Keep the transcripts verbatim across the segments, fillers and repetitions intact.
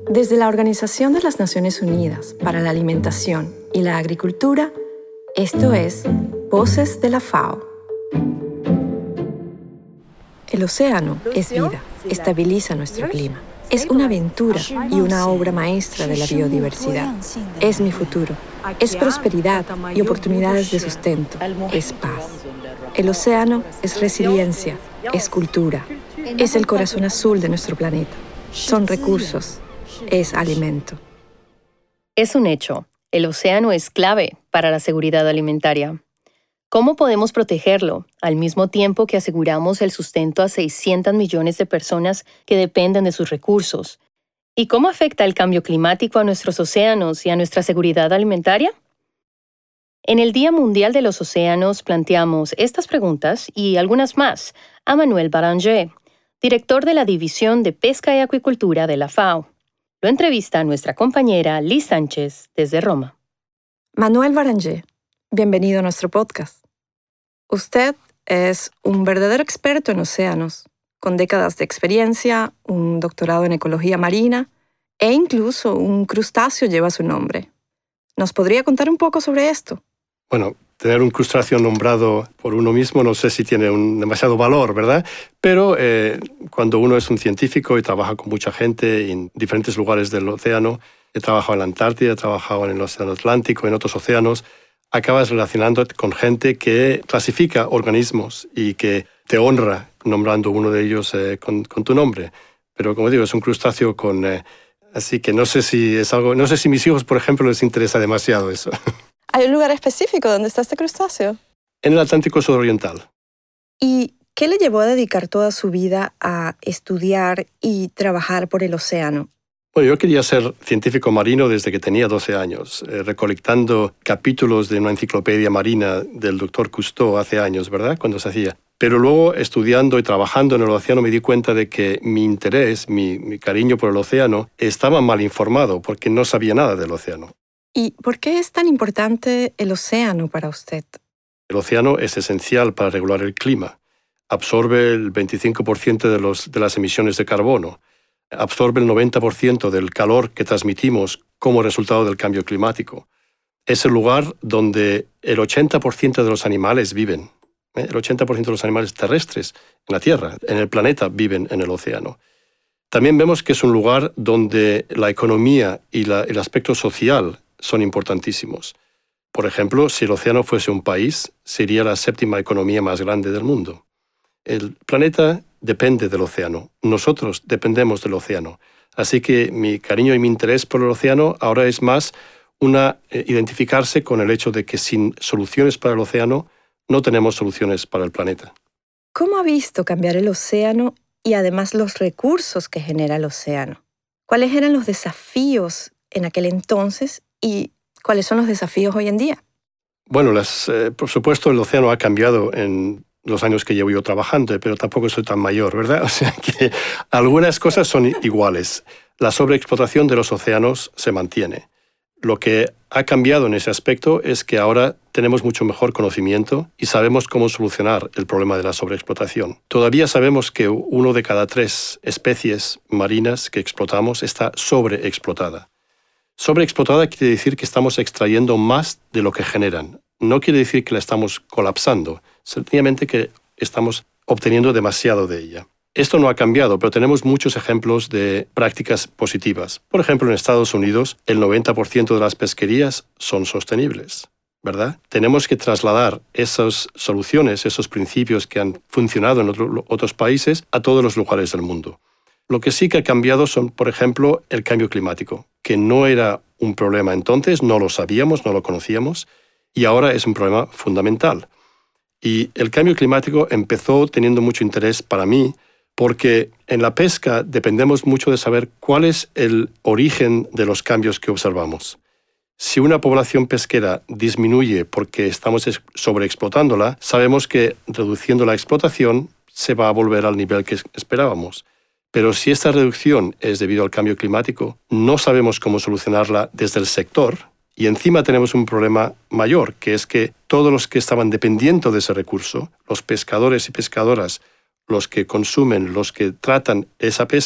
Desde la Organización de las Naciones Unidas para la Alimentación y la Agricultura, esto es Voces de la FAO. El océano es vida, estabiliza nuestro clima. Es una aventura y una obra maestra de la biodiversidad. Es mi futuro. Es prosperidad y oportunidades de sustento. Es paz. El océano es resiliencia, es cultura. Es el corazón azul de nuestro planeta. Son recursos. Es alimento. Es un hecho. El océano es clave para la seguridad alimentaria. ¿Cómo podemos protegerlo al mismo tiempo que aseguramos el sustento a seiscientos millones de personas que dependen de sus recursos? ¿Y cómo afecta el cambio climático a nuestros océanos y a nuestra seguridad alimentaria? En el Día Mundial de los Océanos planteamos estas preguntas y algunas más a Manuel Baranger, director de la División de Pesca y Acuicultura de la FAO. Lo entrevista nuestra compañera Liz Sánchez desde Roma. Manuel Baranger, bienvenido a nuestro podcast. Usted es un verdadero experto en océanos, con décadas de experiencia, un doctorado en ecología marina e incluso un crustáceo lleva su nombre. ¿Nos podría contar un poco sobre esto? Bueno, tener un crustáceo nombrado por uno mismo no sé si tiene un demasiado valor, ¿verdad? Pero eh, cuando uno es un científico y trabaja con mucha gente en diferentes lugares del océano, he trabajado en la Antártida, he trabajado en el Océano Atlántico, en otros océanos, acabas relacionándote con gente que clasifica organismos y que te honra nombrando uno de ellos eh, con, con tu nombre. Pero como digo, es un crustáceo con... Eh, así que no sé si es algo... No sé si a mis hijos, por ejemplo, les interesa demasiado eso. ¿Hay un lugar específico donde está este crustáceo? En el Atlántico Suroriental. ¿Y qué le llevó a dedicar toda su vida a estudiar y trabajar por el océano? Bueno, yo quería ser científico marino desde que tenía doce años, eh, recolectando capítulos de una enciclopedia marina del doctor Cousteau hace años, ¿verdad? Cuando se hacía. Pero luego, estudiando y trabajando en el océano, me di cuenta de que mi interés, mi, mi cariño por el océano, estaba mal informado porque no sabía nada del océano. ¿Y por qué es tan importante el océano para usted? El océano es esencial para regular el clima. Absorbe el veinticinco por ciento de, los, de las emisiones de carbono. Absorbe el noventa por ciento del calor que transmitimos como resultado del cambio climático. Es el lugar donde el ochenta por ciento de los animales viven. ¿eh? El ochenta por ciento de los animales terrestres en la Tierra, en el planeta, viven en el océano. También vemos que es un lugar donde la economía y la, el aspecto social son importantísimos. Por ejemplo, si el océano fuese un país, sería la séptima economía más grande del mundo. El planeta depende del océano. Nosotros dependemos del océano. Así que mi cariño y mi interés por el océano ahora es más una eh, identificarse con el hecho de que sin soluciones para el océano no tenemos soluciones para el planeta. ¿Cómo ha visto cambiar el océano y además los recursos que genera el océano? ¿Cuáles eran los desafíos en aquel entonces y cuáles son los desafíos hoy en día? Bueno, las, eh, por supuesto el océano ha cambiado en los años que llevo yo trabajando, pero tampoco soy tan mayor, ¿verdad? O sea que algunas cosas son iguales. La sobreexplotación de los océanos se mantiene. Lo que ha cambiado en ese aspecto es que ahora tenemos mucho mejor conocimiento y sabemos cómo solucionar el problema de la sobreexplotación. Todavía sabemos que uno de cada tres especies marinas que explotamos está sobreexplotada. Sobreexplotada quiere decir que estamos extrayendo más de lo que generan. No quiere decir que la estamos colapsando, sencillamente que estamos obteniendo demasiado de ella. Esto no ha cambiado, pero tenemos muchos ejemplos de prácticas positivas. Por ejemplo, en Estados Unidos, el noventa por ciento de las pesquerías son sostenibles, ¿verdad? Tenemos que trasladar esas soluciones, esos principios que han funcionado en otro, otros países a todos los lugares del mundo. Lo que sí que ha cambiado son, por ejemplo, el cambio climático, que no era un problema entonces, no lo sabíamos, no lo conocíamos, y ahora es un problema fundamental. Y el cambio climático empezó teniendo mucho interés para mí, porque en la pesca dependemos mucho de saber cuál es el origen de los cambios que observamos. Si una población pesquera disminuye porque estamos sobreexplotándola, sabemos que reduciendo la explotación se va a volver al nivel que esperábamos. Pero si esta reducción es debido al cambio climático, no sabemos cómo solucionarla desde el sector y encima tenemos un problema mayor, que es que todos los que estaban dependiendo de ese recurso, los pescadores y pescadoras, los que consumen, los que tratan esa pesca,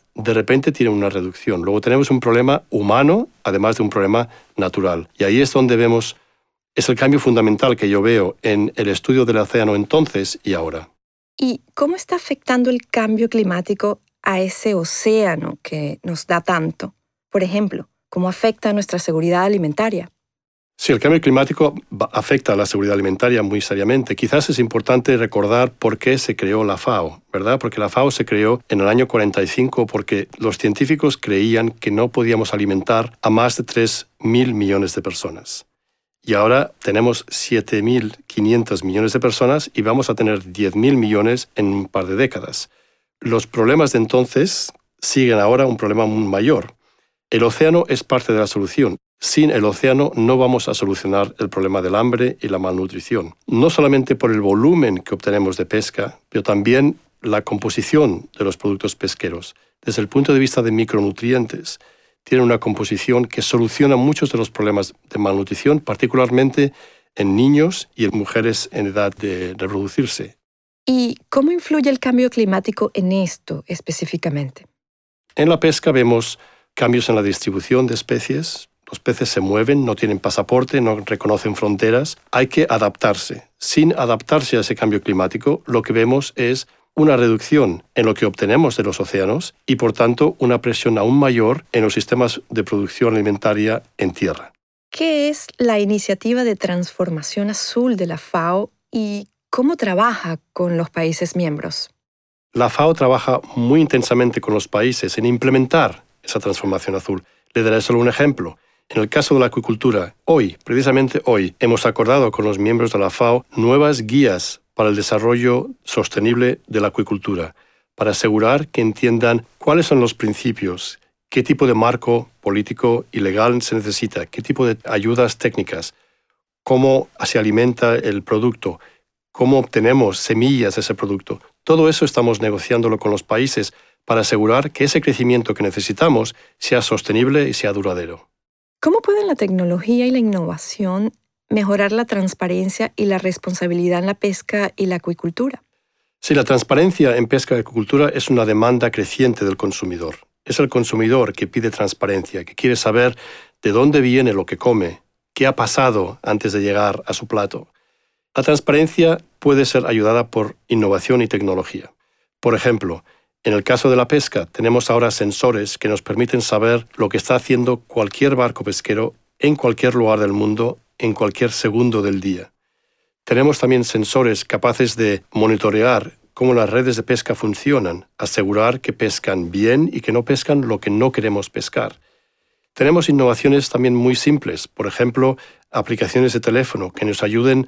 de repente tiene una reducción. Luego tenemos un problema humano, además de un problema natural. Y ahí es donde vemos, es el cambio fundamental que yo veo en el estudio del océano entonces y ahora. ¿Y cómo está afectando el cambio climático a ese océano que nos da tanto? Por ejemplo, ¿cómo afecta a nuestra seguridad alimentaria? Sí, el cambio climático afecta a la seguridad alimentaria muy seriamente. Quizás es importante recordar por qué se creó la FAO, ¿verdad? Porque la FAO se creó en el año cuarenta y cinco porque los científicos creían que no podíamos alimentar a más de tres mil millones de personas. Y ahora tenemos siete mil quinientos millones de personas y vamos a tener diez mil millones en un par de décadas. Los problemas de entonces siguen ahora un problema muy mayor. El océano es parte de la solución. Sin el océano no vamos a solucionar el problema del hambre y la malnutrición. No solamente por el volumen que obtenemos de pesca, pero también la composición de los productos pesqueros. Desde el punto de vista de micronutrientes, tiene una composición que soluciona muchos de los problemas de malnutrición, particularmente en niños y en mujeres en edad de reproducirse. ¿Y cómo influye el cambio climático en esto específicamente? En la pesca vemos cambios en la distribución de especies. Los peces se mueven, no tienen pasaporte, no reconocen fronteras. Hay que adaptarse. Sin adaptarse a ese cambio climático, lo que vemos es una reducción en lo que obtenemos de los océanos y, por tanto, una presión aún mayor en los sistemas de producción alimentaria en tierra. ¿Qué es la Iniciativa de Transformación Azul de la FAO y cómo trabaja con los países miembros? La FAO trabaja muy intensamente con los países en implementar esa transformación azul. Le daré solo un ejemplo. En el caso de la acuicultura, hoy, precisamente hoy, hemos acordado con los miembros de la FAO nuevas guías para el desarrollo sostenible de la acuicultura, para asegurar que entiendan cuáles son los principios, qué tipo de marco político y legal se necesita, qué tipo de ayudas técnicas, cómo se alimenta el producto, cómo obtenemos semillas de ese producto. Todo eso estamos negociándolo con los países para asegurar que ese crecimiento que necesitamos sea sostenible y sea duradero. ¿Cómo pueden la tecnología y la innovación mejorar la transparencia y la responsabilidad en la pesca y la acuicultura? Sí, la transparencia en pesca y acuicultura es una demanda creciente del consumidor. Es el consumidor que pide transparencia, que quiere saber de dónde viene lo que come, qué ha pasado antes de llegar a su plato. La transparencia puede ser ayudada por innovación y tecnología. Por ejemplo, en el caso de la pesca, tenemos ahora sensores que nos permiten saber lo que está haciendo cualquier barco pesquero en cualquier lugar del mundo, en cualquier segundo del día. Tenemos también sensores capaces de monitorear cómo las redes de pesca funcionan, asegurar que pescan bien y que no pescan lo que no queremos pescar. Tenemos innovaciones también muy simples, por ejemplo, aplicaciones de teléfono que nos ayuden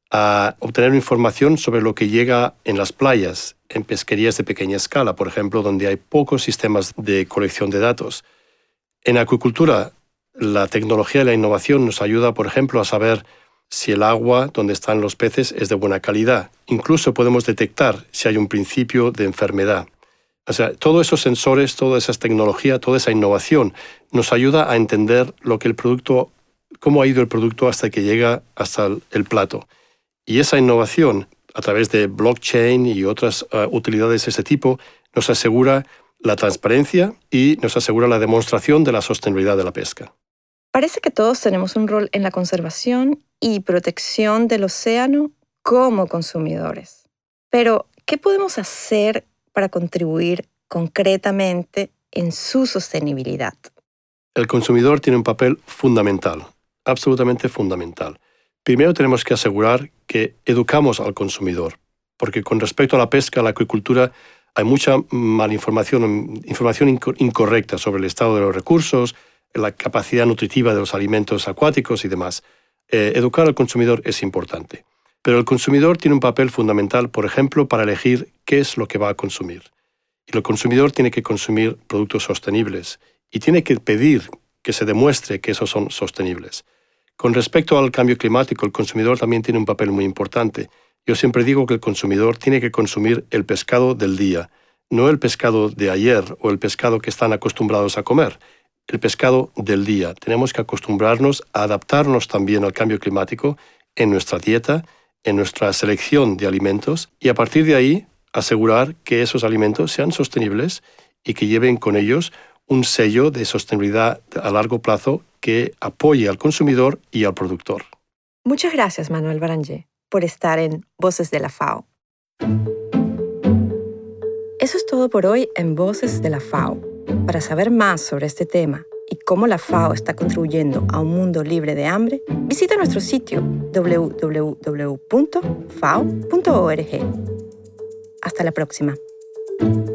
a obtener información sobre lo que llega en las playas, en pesquerías de pequeña escala, por ejemplo, donde hay pocos sistemas de colección de datos. En acuicultura, la tecnología y la innovación nos ayuda, por ejemplo, a saber si el agua donde están los peces es de buena calidad. Incluso podemos detectar si hay un principio de enfermedad. O sea, todos esos sensores, toda esa tecnología, toda esa innovación nos ayuda a entender lo que el producto, cómo ha ido el producto hasta que llega hasta el plato. Y esa innovación, a través de blockchain y otras uh, utilidades de ese tipo, nos asegura la transparencia y nos asegura la demostración de la sostenibilidad de la pesca. Parece que todos tenemos un rol en la conservación y protección del océano como consumidores. Pero, ¿qué podemos hacer para contribuir concretamente en su sostenibilidad? El consumidor tiene un papel fundamental, absolutamente fundamental. Primero tenemos que asegurar que educamos al consumidor, porque con respecto a la pesca, a la acuicultura, hay mucha malinformación, información incorrecta sobre el estado de los recursos, la capacidad nutritiva de los alimentos acuáticos y demás. Eh, educar al consumidor es importante. Pero el consumidor tiene un papel fundamental, por ejemplo, para elegir qué es lo que va a consumir. Y el consumidor tiene que consumir productos sostenibles y tiene que pedir que se demuestre que esos son sostenibles. Con respecto al cambio climático, el consumidor también tiene un papel muy importante. Yo siempre digo que el consumidor tiene que consumir el pescado del día, no el pescado de ayer o el pescado que están acostumbrados a comer, el pescado del día. Tenemos que acostumbrarnos a adaptarnos también al cambio climático en nuestra dieta, en nuestra selección de alimentos y a partir de ahí asegurar que esos alimentos sean sostenibles y que lleven con ellos un sello de sostenibilidad a largo plazo que apoye al consumidor y al productor. Muchas gracias, Manuel Baranger, por estar en Voces de la FAO. Eso es todo por hoy en Voces de la FAO. Para saber más sobre este tema y cómo la FAO está contribuyendo a un mundo libre de hambre, visita nuestro sitio doble u doble u doble u punto fao punto org. Hasta la próxima.